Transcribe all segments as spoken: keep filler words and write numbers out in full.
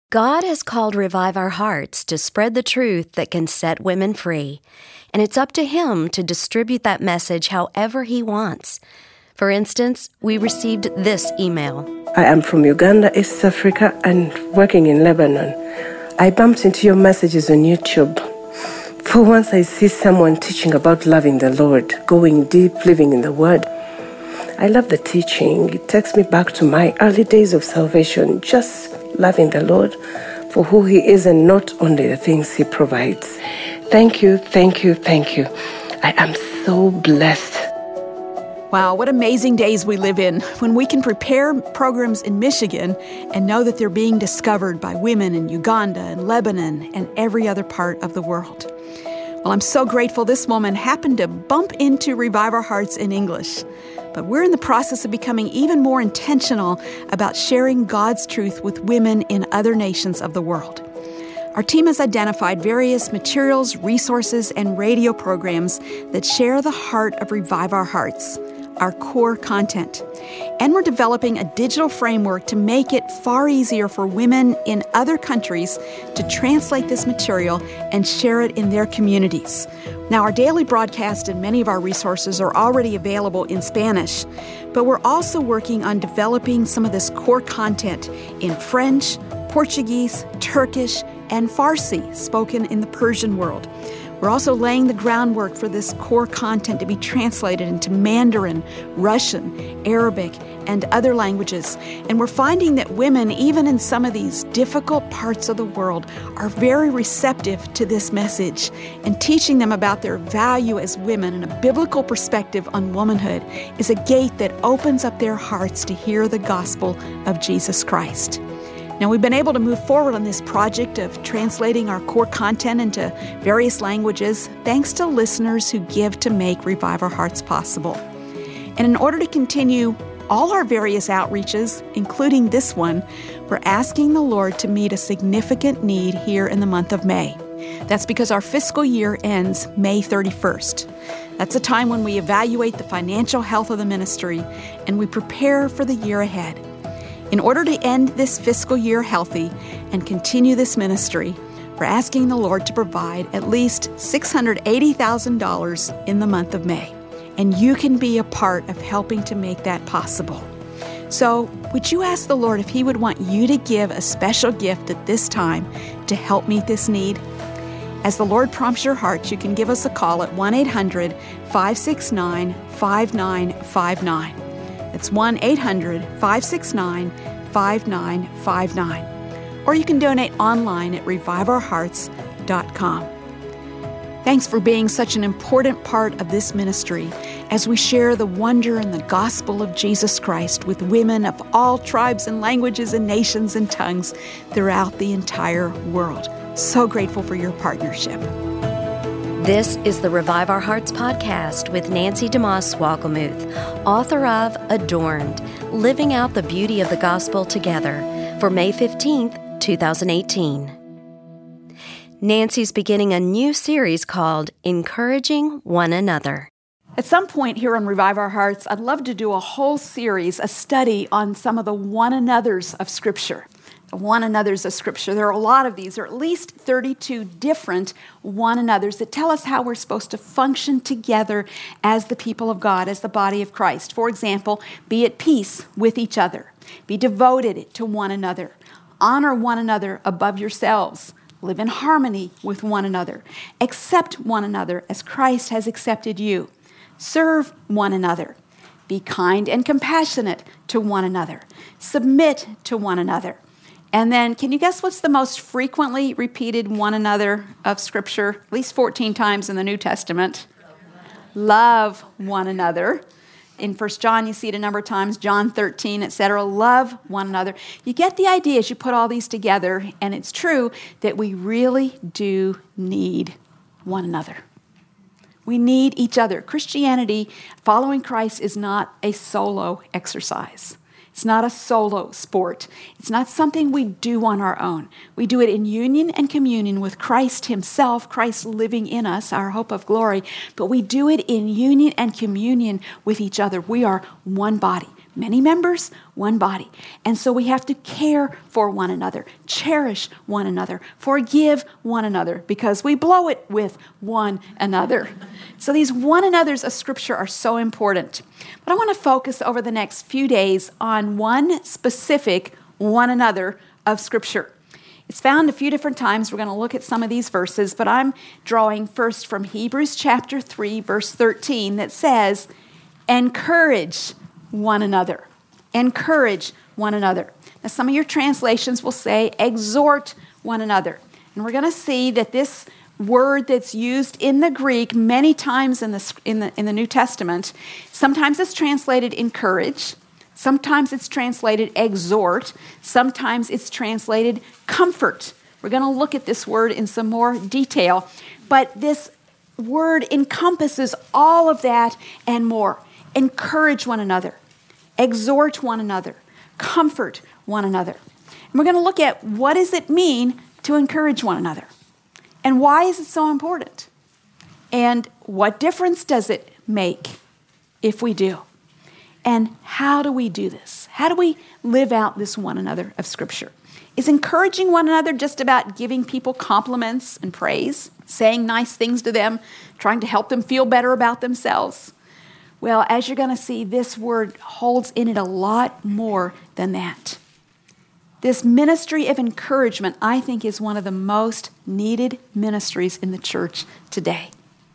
God has called Revive Our Hearts to spread the truth that can set women free, and it's up to Him to distribute that message however He wants. For instance, we received this email. I am from Uganda, East Africa, and working in Lebanon. I bumped into your messages on YouTube. For once I see someone teaching about loving the Lord, going deep, living in the Word. I love the teaching. It takes me back to my early days of salvation, just loving the Lord for who He is and not only the things He provides. Thank you, thank you, thank you. I am so blessed. Wow, what amazing days we live in when we can prepare programs in Michigan and know that they're being discovered by women in Uganda and Lebanon and every other part of the world. Well, I'm so grateful this woman happened to bump into Revive Our Hearts in English. But we're in the process of becoming even more intentional about sharing God's truth with women in other nations of the world. Our team has identified various materials, resources, and radio programs that share the heart of Revive Our Hearts, our core content. And we're developing a digital framework to make it far easier for women in other countries to translate this material and share it in their communities. Now, our daily broadcast and many of our resources are already available in Spanish, but we're also working on developing some of this core content in French, Portuguese, Turkish, and Farsi, spoken in the Persian world. We're also laying the groundwork for this core content to be translated into Mandarin, Russian, Arabic, and other languages. And we're finding that women, even in some of these difficult parts of the world, are very receptive to this message. And teaching them about their value as women and a biblical perspective on womanhood is a gate that opens up their hearts to hear the gospel of Jesus Christ. Now, we've been able to move forward on this project of translating our core content into various languages thanks to listeners who give to make Revive Our Hearts possible. And in order to continue all our various outreaches, including this one, we're asking the Lord to meet a significant need here in the month of May. That's because our fiscal year ends May thirty-first. That's a time when we evaluate the financial health of the ministry and we prepare for the year ahead. In order to end this fiscal year healthy and continue this ministry, we're asking the Lord to provide at least six hundred eighty thousand dollars in the month of May. And you can be a part of helping to make that possible. So, would you ask the Lord if He would want you to give a special gift at this time to help meet this need? As the Lord prompts your heart, you can give us a call at one eight hundred, five six nine, five nine five nine. That's one eight hundred, five six nine, five nine five nine. Or you can donate online at revive our hearts dot com. Thanks for being such an important part of this ministry as we share the wonder and the gospel of Jesus Christ with women of all tribes and languages and nations and tongues throughout the entire world. So grateful for your partnership. This is the Revive Our Hearts podcast with Nancy DeMoss Swalgamuth, author of Adorned, Living Out the Beauty of the Gospel Together, for May fifteenth, twenty eighteen. Nancy's beginning a new series called Encouraging One Another. At some point here on Revive Our Hearts, I'd love to do a whole series, a study on some of the one another's of Scripture. The one another's of Scripture. There are a lot of these. There are at least thirty-two different one another's that tell us how we're supposed to function together as the people of God, as the body of Christ. For example, be at peace with each other. Be devoted to one another. Honor one another above yourselves. Live in harmony with one another. Accept one another as Christ has accepted you. Serve one another. Be kind and compassionate to one another. Submit to one another. And then, can you guess what's the most frequently repeated one another of Scripture? At least fourteen times in the New Testament. Love one another. In First John, you see it a number of times. John thirteen, et cetera. Love one another. You get the idea as you put all these together, and it's true that we really do need one another. We need each other. Christianity, following Christ, is not a solo exercise. It's not a solo sport. It's not something we do on our own. We do it in union and communion with Christ Himself, Christ living in us, our hope of glory. But we do it in union and communion with each other. We are one body, Many members, one body. And so we have to care for one another, cherish one another, forgive one another, because we blow it with one another. So these one another's of Scripture are so important. But I want to focus over the next few days on one specific one another of Scripture. It's found a few different times. We're going to look at some of these verses, but I'm drawing first from Hebrews chapter three, verse thirteen, that says, encourage one another. Encourage one another. Now, some of your translations will say, exhort one another. And we're going to see that this word that's used in the Greek many times in the, in the, in the New Testament, sometimes it's translated encourage, sometimes it's translated exhort, sometimes it's translated comfort. We're going to look at this word in some more detail, but this word encompasses all of that and more. Encourage one another, exhort one another, comfort one another. And we're going to look at what does it mean to encourage one another, and why is it so important, and what difference does it make if we do, and how do we do this? How do we live out this one another of Scripture? Is encouraging one another just about giving people compliments and praise, saying nice things to them, trying to help them feel better about themselves? Well, as you're going to see, this word holds in it a lot more than that. This ministry of encouragement, I think, is one of the most needed ministries in the church today.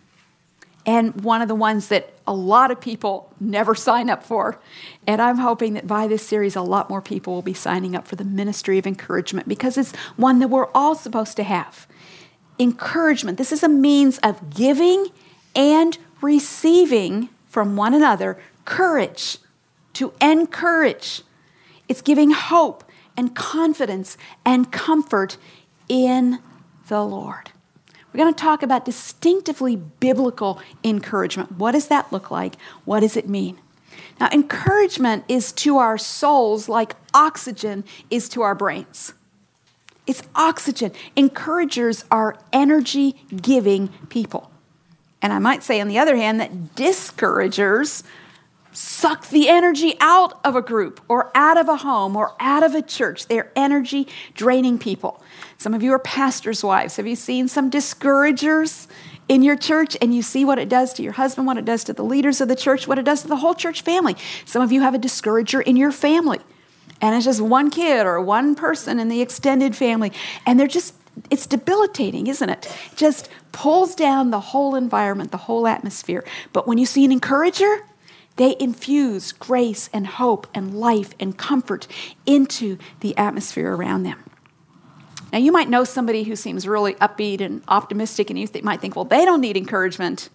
And one of the ones that a lot of people never sign up for. And I'm hoping that by this series, a lot more people will be signing up for the ministry of encouragement, because it's one that we're all supposed to have. Encouragement, this is a means of giving and receiving from one another courage, to encourage. It's giving hope and confidence and comfort in the Lord. We're going to talk about distinctively biblical encouragement. What does that look like? What does it mean? Now, encouragement is to our souls like oxygen is to our brains. It's oxygen. Encouragers are energy-giving people. And I might say, on the other hand, that discouragers suck the energy out of a group or out of a home or out of a church. They're energy-draining people. Some of you are pastors' wives. Have you seen some discouragers in your church? And you see what it does to your husband, what it does to the leaders of the church, what it does to the whole church family. Some of you have a discourager in your family. And it's just one kid or one person in the extended family. And they're just, it's debilitating, isn't it? It just pulls down the whole environment, the whole atmosphere. But when you see an encourager, they infuse grace and hope and life and comfort into the atmosphere around them. Now, you might know somebody who seems really upbeat and optimistic, and you th- might think, well, they don't need encouragement.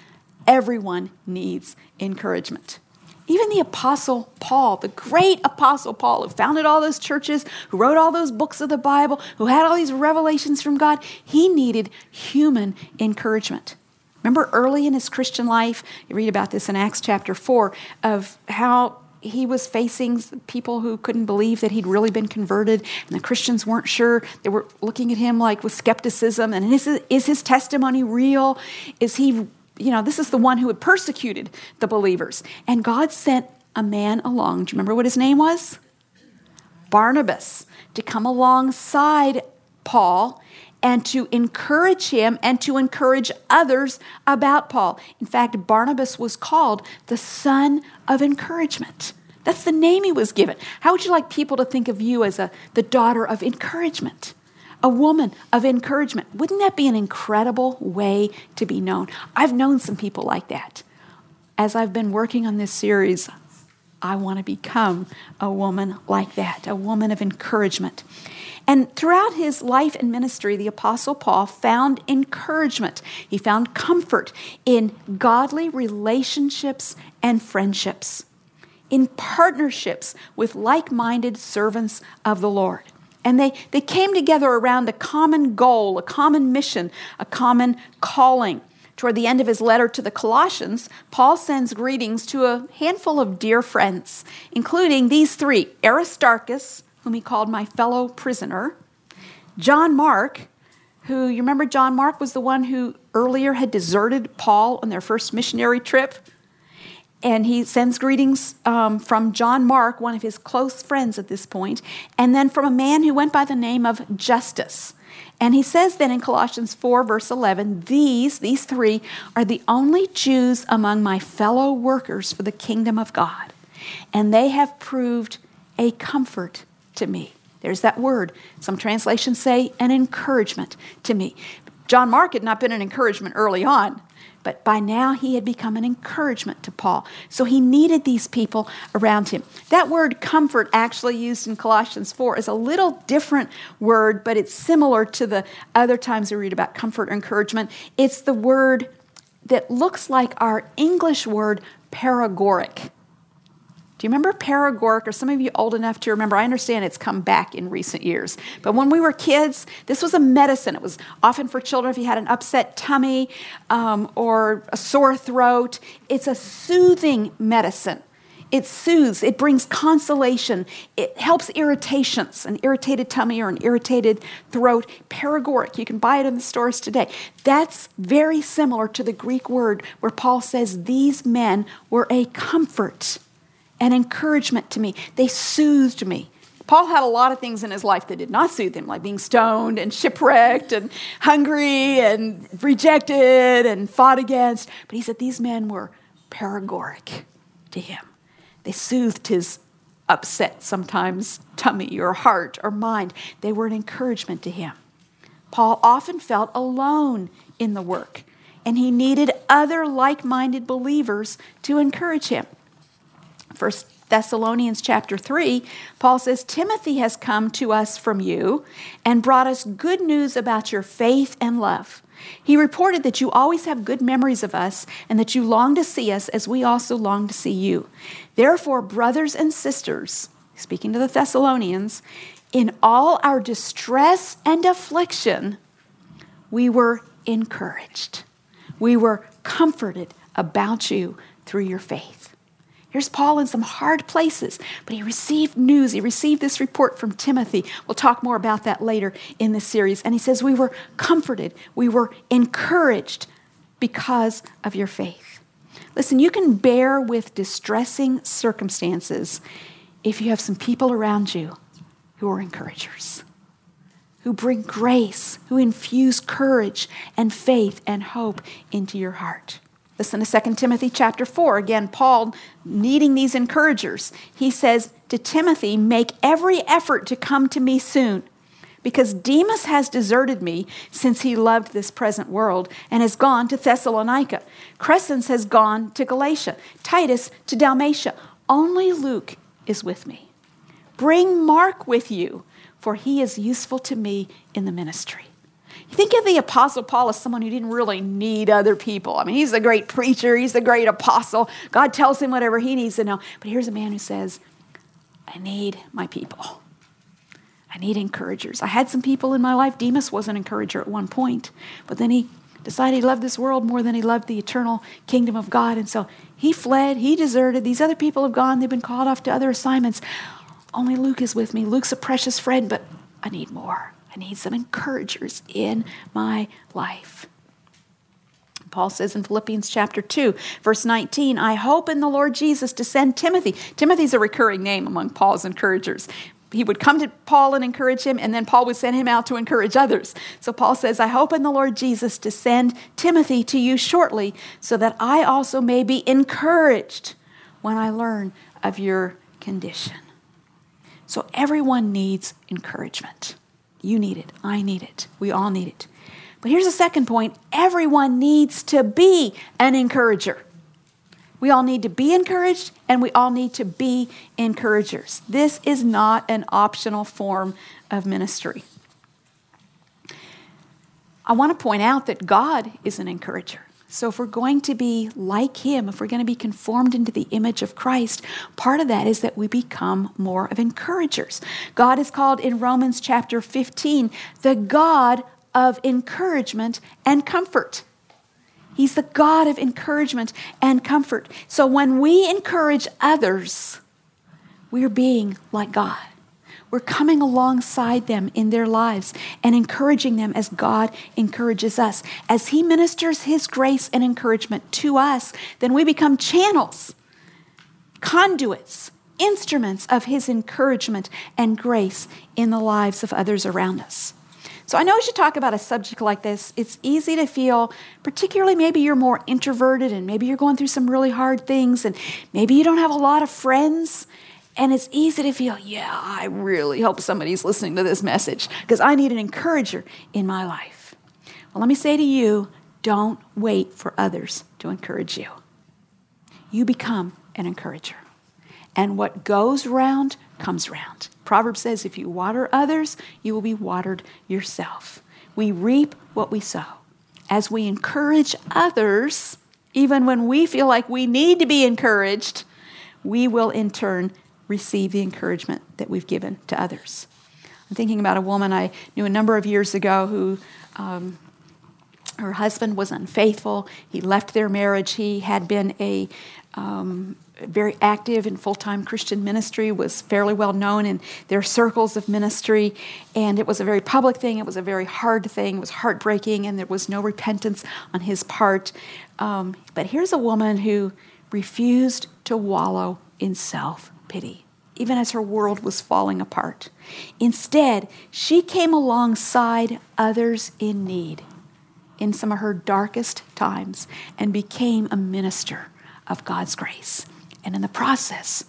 Everyone needs encouragement. Even the Apostle Paul, the great Apostle Paul, who founded all those churches, who wrote all those books of the Bible, who had all these revelations from God, he needed human encouragement. Remember early in his Christian life, you read about this in Acts chapter four, of how he was facing people who couldn't believe that he'd really been converted, and the Christians weren't sure. They were looking at him like with skepticism, and is, is his testimony real? Is he, you know, this is the one who had persecuted the believers. And God sent a man along. Do you remember what his name was? Barnabas, to come alongside Paul and to encourage him and to encourage others about Paul. In fact, Barnabas was called the son of encouragement. That's the name he was given. How would you like people to think of you as a the daughter of encouragement? A woman of encouragement. Wouldn't that be an incredible way to be known? I've known some people like that. As I've been working on this series, I want to become a woman like that, a woman of encouragement. And throughout his life and ministry, the Apostle Paul found encouragement. He found comfort in godly relationships and friendships, in partnerships with like-minded servants of the Lord. And they, they came together around a common goal, a common mission, a common calling. Toward the end of his letter to the Colossians, Paul sends greetings to a handful of dear friends, including these three: Aristarchus, whom he called my fellow prisoner; John Mark, who, you remember John Mark was the one who earlier had deserted Paul on their first missionary trip; And he sends greetings um, from John Mark, one of his close friends at this point, and then from a man who went by the name of Justus. And he says then in Colossians four, verse eleven, these, these three, are the only Jews among my fellow workers for the kingdom of God, and they have proved a comfort to me. There's that word. Some translations say an encouragement to me. John Mark had not been an encouragement early on, but by now he had become an encouragement to Paul. So he needed these people around him. That word comfort actually used in Colossians four is a little different word, but it's similar to the other times we read about comfort or encouragement. It's the word that looks like our English word paregoric. Do you remember paregoric? Are some of you old enough to remember? I understand it's come back in recent years. But when we were kids, this was a medicine. It was often for children if you had an upset tummy um, or a sore throat. It's a soothing medicine. It soothes. It brings consolation. It helps irritations, an irritated tummy or an irritated throat. Paregoric. You can buy it in the stores today. That's very similar to the Greek word where Paul says these men were a comfort, an encouragement to me. They soothed me. Paul had a lot of things in his life that did not soothe him, like being stoned and shipwrecked and hungry and rejected and fought against. But he said these men were paregoric to him. They soothed his upset, sometimes tummy or heart or mind. They were an encouragement to him. Paul often felt alone in the work, and he needed other like-minded believers to encourage him. First Thessalonians chapter three, Paul says, Timothy has come to us from you and brought us good news about your faith and love. He reported that you always have good memories of us and that you long to see us as we also long to see you. Therefore, brothers and sisters, speaking to the Thessalonians, in all our distress and affliction, we were encouraged. We were comforted about you through your faith. Here's Paul in some hard places, but he received news. He received this report from Timothy. We'll talk more about that later in this series. And he says, we were comforted. We were encouraged because of your faith. Listen, you can bear with distressing circumstances if you have some people around you who are encouragers, who bring grace, who infuse courage and faith and hope into your heart. Listen to Second Timothy chapter four. Again, Paul needing these encouragers. He says to Timothy, make every effort to come to me soon, because Demas has deserted me since he loved this present world and has gone to Thessalonica. Crescens has gone to Galatia, Titus to Dalmatia. Only Luke is with me. Bring Mark with you, for he is useful to me in the ministry. You think of the Apostle Paul as someone who didn't really need other people. I mean, he's a great preacher. He's a great apostle. God tells him whatever he needs to know. But here's a man who says, I need my people. I need encouragers. I had some people in my life. Demas was an encourager at one point, but then he decided he loved this world more than he loved the eternal kingdom of God. And so he fled. He deserted. These other people have gone. They've been called off to other assignments. Only Luke is with me. Luke's a precious friend, but I need more. I need some encouragers in my life. Paul says in Philippians chapter two, verse nineteen, I hope in the Lord Jesus to send Timothy. Timothy's a recurring name among Paul's encouragers. He would come to Paul and encourage him, and then Paul would send him out to encourage others. So Paul says, I hope in the Lord Jesus to send Timothy to you shortly, so that I also may be encouraged when I learn of your condition. So everyone needs encouragement. You need it. I need it. We all need it. But here's the second point. Everyone needs to be an encourager. We all need to be encouraged, and we all need to be encouragers. This is not an optional form of ministry. I want to point out that God is an encourager. So if we're going to be like him, if we're going to be conformed into the image of Christ, part of that is that we become more of encouragers. God is called in Romans chapter fifteen, the God of encouragement and comfort. He's the God of encouragement and comfort. So when we encourage others, we're being like God. We're coming alongside them in their lives and encouraging them as God encourages us. As he ministers his grace and encouragement to us, then we become channels conduits, instruments of his encouragement and grace in the lives of others around us. So I know as you talk about a subject like this, it's easy to feel, particularly maybe you're more introverted and maybe you're going through some really hard things and maybe you don't have a lot of friends, and it's easy to feel, yeah, I really hope somebody's listening to this message because I need an encourager in my life. Well, let me say to you, don't wait for others to encourage you. You become an encourager. And what goes round comes round. Proverbs says, if you water others, you will be watered yourself. We reap what we sow. As we encourage others, even when we feel like we need to be encouraged, we will in turn receive the encouragement that we've given to others. I'm thinking about a woman I knew a number of years ago who um, her husband was unfaithful. He left their marriage. He had been a um, very active in full-time Christian ministry, was fairly well known in their circles of ministry, and it was a very public thing. It was a very hard thing. It was heartbreaking, and there was no repentance on his part. Um, but here's a woman who refused to wallow in self-pity, even as her world was falling apart. Instead, she came alongside others in need in some of her darkest times and became a minister of God's grace. And in the process,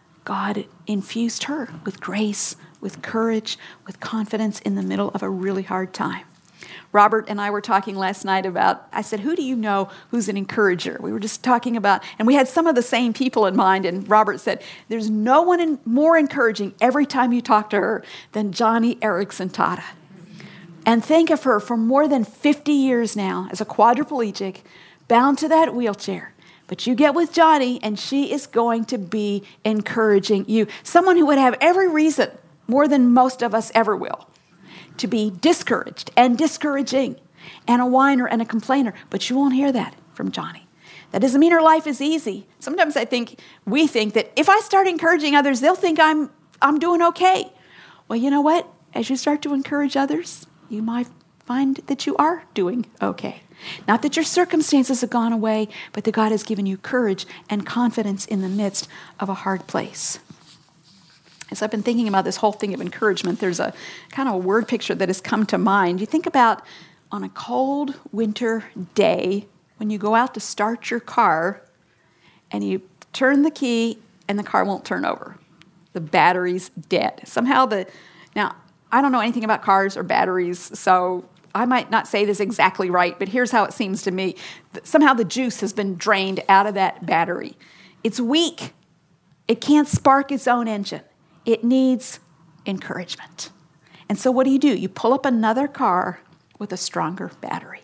God infused her with grace, with courage, with confidence in the middle of a really hard time. Robert and I were talking last night about, I said, who do you know who's an encourager? We were just talking about, and we had some of the same people in mind, and Robert said, there's no one in, more encouraging every time you talk to her than Johnny Erickson Tata. And think of her for more than fifty years now as a quadriplegic, bound to that wheelchair. But you get with Johnny, and she is going to be encouraging you. Someone who would have every reason, more than most of us ever will, to be discouraged and discouraging and a whiner and a complainer. But you won't hear that from Johnny. That doesn't mean her life is easy. Sometimes I think, we think that if I start encouraging others, they'll think I'm, I'm doing okay. Well, you know what? As you start to encourage others, you might find that you are doing okay. Not that your circumstances have gone away, but that God has given you courage and confidence in the midst of a hard place. As I've been thinking about this whole thing of encouragement, there's a kind of a word picture that has come to mind. You think about on a cold winter day when you go out to start your car and you turn the key and the car won't turn over. The battery's dead. Somehow the, now I don't know anything about cars or batteries, so I might not say this exactly right, but here's how it seems to me. Somehow the juice has been drained out of that battery. It's weak. It can't spark its own engine. It needs encouragement. And so what do you do? You pull up another car with a stronger battery.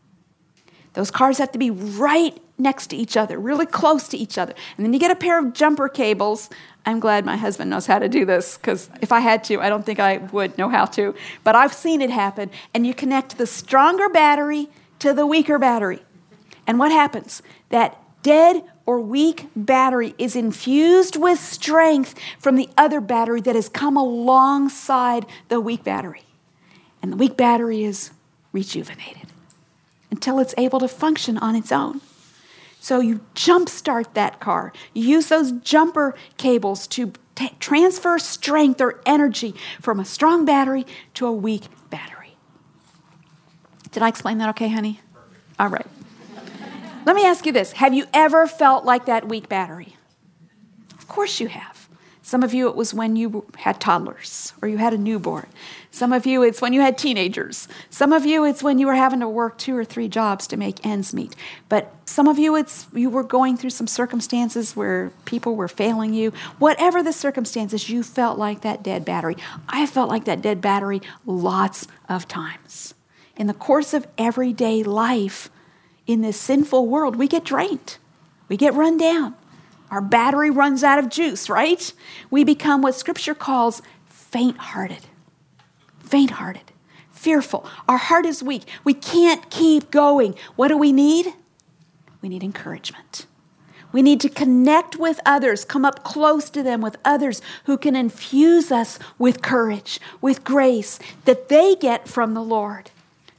Those cars have to be right next to each other, really close to each other. And then you get a pair of jumper cables. I'm glad my husband knows how to do this, because if I had to, I don't think I would know how to. But I've seen it happen. And you connect the stronger battery to the weaker battery. And what happens? That dead or weak battery is infused with strength from the other battery that has come alongside the weak battery. And the weak battery is rejuvenated until it's able to function on its own. So you jumpstart that car. You use those jumper cables to t- transfer strength or energy from a strong battery to a weak battery. Did I explain that okay, honey? All right. Let me ask you this. Have you ever felt like that weak battery? Of course you have. Some of you, it was when you had toddlers or you had a newborn. Some of you, it's when you had teenagers. Some of you, it's when you were having to work two or three jobs to make ends meet. But some of you, it's you were going through some circumstances where people were failing you. Whatever the circumstances, you felt like that dead battery. I felt like that dead battery lots of times. In the course of everyday life, in this sinful world, we get drained. We get run down. Our battery runs out of juice, right? We become what Scripture calls faint-hearted. Faint-hearted. Fearful. Our heart is weak. We can't keep going. What do we need? We need encouragement. We need to connect with others, come up close to them with others who can infuse us with courage, with grace that they get from the Lord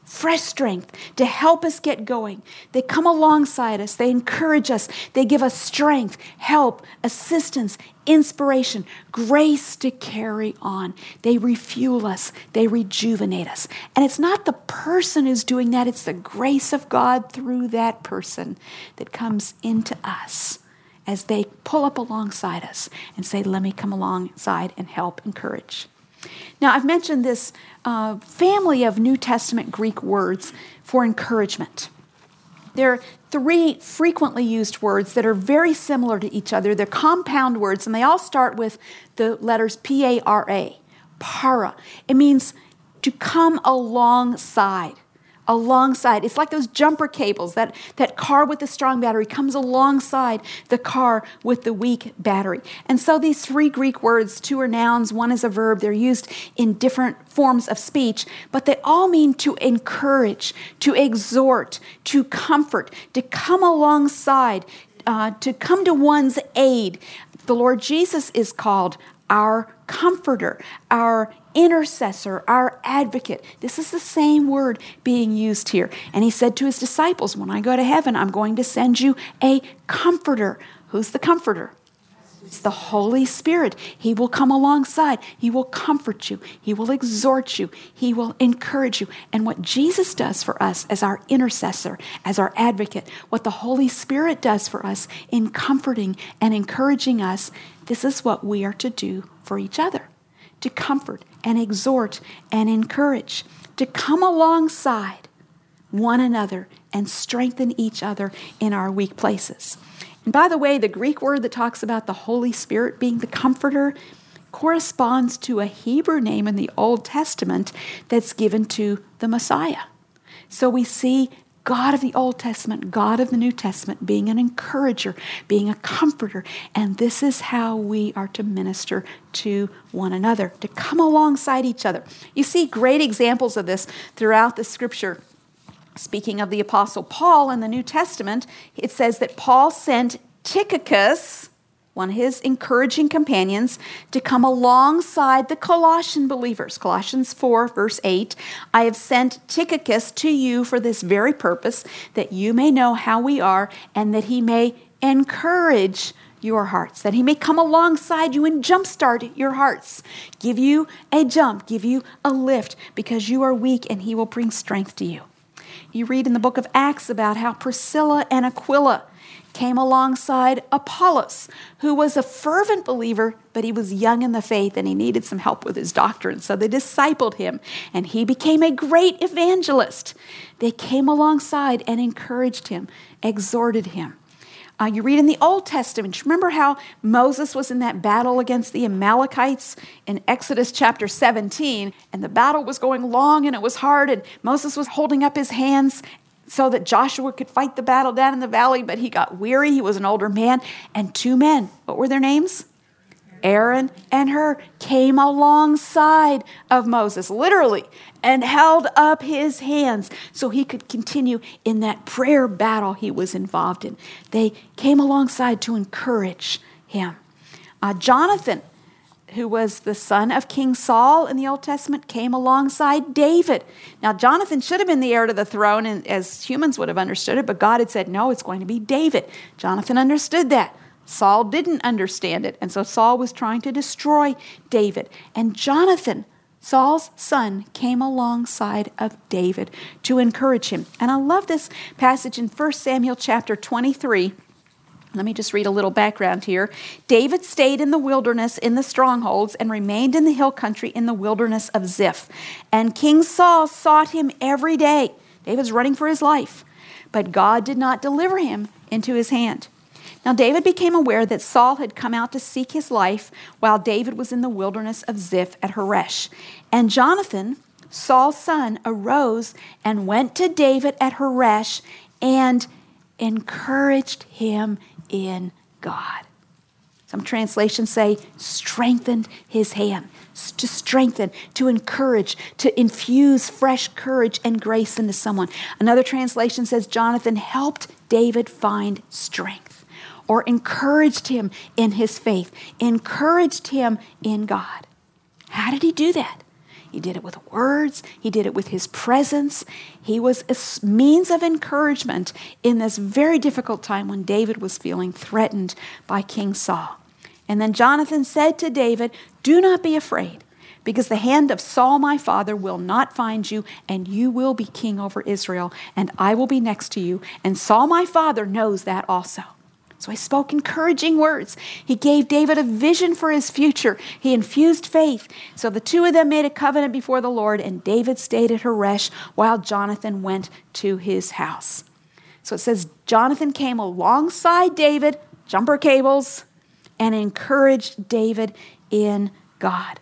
fresh strength to help us get going. They come alongside us. They encourage us. They give us strength, help, assistance, inspiration, grace to carry on. They refuel us. They rejuvenate us. And it's not the person who's doing that. It's the grace of God through that person that comes into us as they pull up alongside us and say, let me come alongside and help, encourage. Now, I've mentioned this uh, family of New Testament Greek words for encouragement. There are three frequently used words that are very similar to each other. They're compound words, and they all start with the letters P A R A, para. It means to come alongside. Alongside. It's like those jumper cables. That, that car with the strong battery comes alongside the car with the weak battery. And so these three Greek words, two are nouns, one is a verb, they're used in different forms of speech, but they all mean to encourage, to exhort, to comfort, to come alongside, uh, to come to one's aid. The Lord Jesus is called our comforter, our intercessor, our advocate. This is the same word being used here. And he said to his disciples, when I go to heaven, I'm going to send you a comforter. Who's the comforter? It's the Holy Spirit. He will come alongside. He will comfort you. He will exhort you. He will encourage you. And what Jesus does for us as our intercessor, as our advocate, what the Holy Spirit does for us in comforting and encouraging us, this is what we are to do for each other. To comfort and exhort and encourage. To come alongside one another and strengthen each other in our weak places. And by the way, the Greek word that talks about the Holy Spirit being the comforter corresponds to a Hebrew name in the Old Testament that's given to the Messiah. So we see God of the Old Testament, God of the New Testament, being an encourager, being a comforter. And this is how we are to minister to one another, to come alongside each other. You see great examples of this throughout the Scripture. Speaking of the Apostle Paul in the New Testament, it says that Paul sent Tychicus, one of his encouraging companions, to come alongside the Colossian believers. Colossians four, verse eight, I have sent Tychicus to you for this very purpose, that you may know how we are, and that he may encourage your hearts, that he may come alongside you and jumpstart your hearts, give you a jump, give you a lift, because you are weak, and he will bring strength to you. You read in the book of Acts about how Priscilla and Aquila came alongside Apollos, who was a fervent believer, but he was young in the faith and he needed some help with his doctrine. So they discipled him and he became a great evangelist. They came alongside and encouraged him, exhorted him. Uh, you read in the Old Testament, remember how Moses was in that battle against the Amalekites in Exodus chapter seventeen, and the battle was going long and it was hard, and Moses was holding up his hands so that Joshua could fight the battle down in the valley, but he got weary. He was an older man, and two men, what were their names? Aaron and Hur, came alongside of Moses, literally, and held up his hands so he could continue in that prayer battle he was involved in. They came alongside to encourage him. Uh, Jonathan, who was the son of King Saul in the Old Testament, came alongside David. Now, Jonathan should have been the heir to the throne, and as humans would have understood it, but God had said, no, it's going to be David. Jonathan understood that. Saul didn't understand it, and so Saul was trying to destroy David. And Jonathan, Saul's son, came alongside of David to encourage him. And I love this passage in First Samuel chapter twenty-three. Let me just read a little background here. David stayed in the wilderness in the strongholds and remained in the hill country in the wilderness of Ziph. And King Saul sought him every day. David's running for his life, but God did not deliver him into his hand. Now, David became aware that Saul had come out to seek his life while David was in the wilderness of Ziph at Horesh. And Jonathan, Saul's son, arose and went to David at Horesh and encouraged him in God. Some translations say strengthened his hand, to strengthen, to encourage, to infuse fresh courage and grace into someone. Another translation says Jonathan helped David find strength, or encouraged him in his faith, encouraged him in God. How did he do that? He did it with words. He did it with his presence. He was a means of encouragement in this very difficult time when David was feeling threatened by King Saul. And then Jonathan said to David, "Do not be afraid, because the hand of Saul my father will not find you, and you will be king over Israel, and I will be next to you, and Saul my father knows that also." So he spoke encouraging words. He gave David a vision for his future. He infused faith. So the two of them made a covenant before the Lord, and David stayed at Horesh while Jonathan went to his house. So it says Jonathan came alongside David, jumper cables, and encouraged David in God.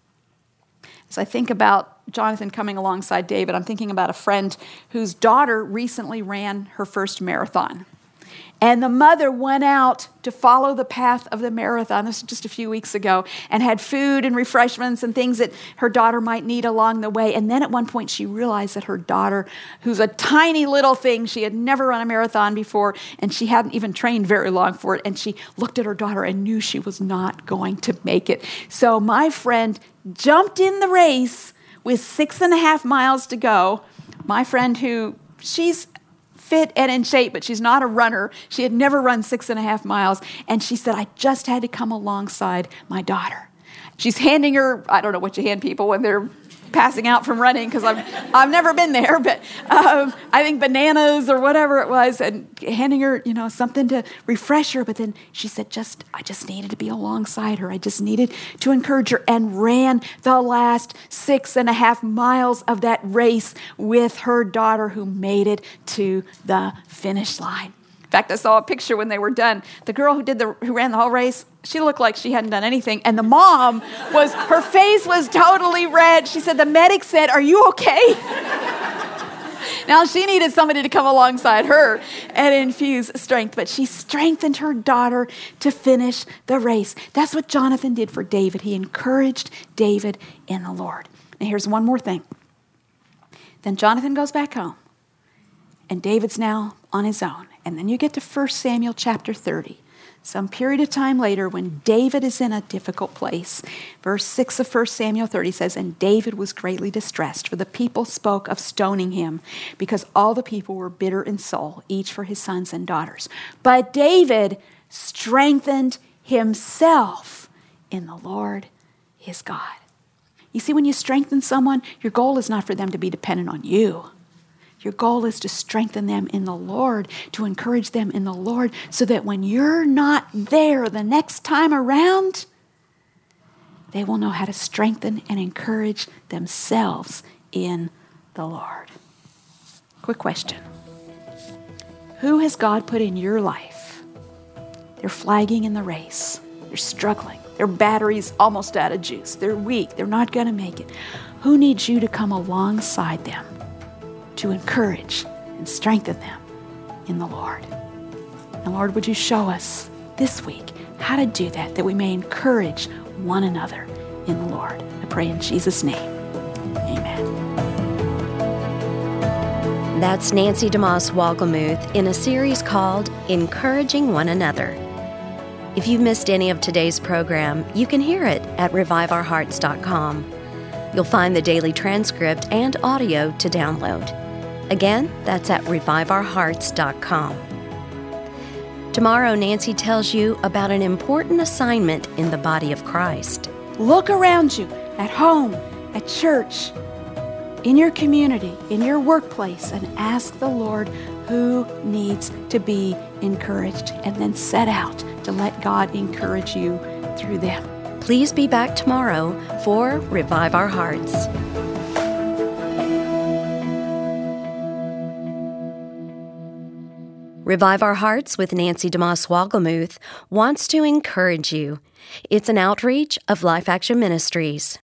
As I think about Jonathan coming alongside David, I'm thinking about a friend whose daughter recently ran her first marathon. And the mother went out to follow the path of the marathon, this was just a few weeks ago, and had food and refreshments and things that her daughter might need along the way. And then at one point she realized that her daughter, who's a tiny little thing, she had never run a marathon before, and she hadn't even trained very long for it, and she looked at her daughter and knew she was not going to make it. So my friend jumped in the race with six and a half miles to go. My friend who, she's fit and in shape, but she's not a runner. She had never run six and a half miles. And she said, I just had to come alongside my daughter. She's handing her, I don't know what you hand people when they're passing out from running, because I've, I've never been there, but um, I think bananas or whatever it was, and handing her, you know, something to refresh her. But then she said, just, I just needed to be alongside her. I just needed to encourage her, and ran the last six and a half miles of that race with her daughter, who made it to the finish line. In fact, I saw a picture when they were done. The girl who did the who ran the whole race, she looked like she hadn't done anything. And the mom was, her face was totally red. She said, the medic said, "Are you okay?" Now, she needed somebody to come alongside her and infuse strength, but she strengthened her daughter to finish the race. That's what Jonathan did for David. He encouraged David in the Lord. Now, here's one more thing. Then Jonathan goes back home, and David's now on his own. And then you get to First Samuel chapter thirty. Some period of time later, when David is in a difficult place, verse six of First Samuel thirty says, "And David was greatly distressed, for the people spoke of stoning him, because all the people were bitter in soul, each for his sons and daughters. But David strengthened himself in the Lord his God." You see, when you strengthen someone, your goal is not for them to be dependent on you. Your goal is to strengthen them in the Lord, to encourage them in the Lord, so that when you're not there the next time around, they will know how to strengthen and encourage themselves in the Lord. Quick question. Who has God put in your life? They're flagging in the race. They're struggling. Their battery's almost out of juice. They're weak. They're not going to make it. Who needs you to come alongside them to encourage and strengthen them in the Lord? And Lord, would you show us this week how to do that, that we may encourage one another in the Lord. I pray in Jesus' name. Amen. That's Nancy DeMoss Wolgemuth in a series called Encouraging One Another. If you've missed any of today's program, you can hear it at revive our hearts dot com. You'll find the daily transcript and audio to download. Again, that's at revive our hearts dot com. Tomorrow, Nancy tells you about an important assignment in the body of Christ. Look around you, at home, at church, in your community, in your workplace, and ask the Lord who needs to be encouraged, and then set out to let God encourage you through them. Please be back tomorrow for Revive Our Hearts. Revive Our Hearts with Nancy DeMoss Wolgemuth wants to encourage you. It's an outreach of Life Action Ministries.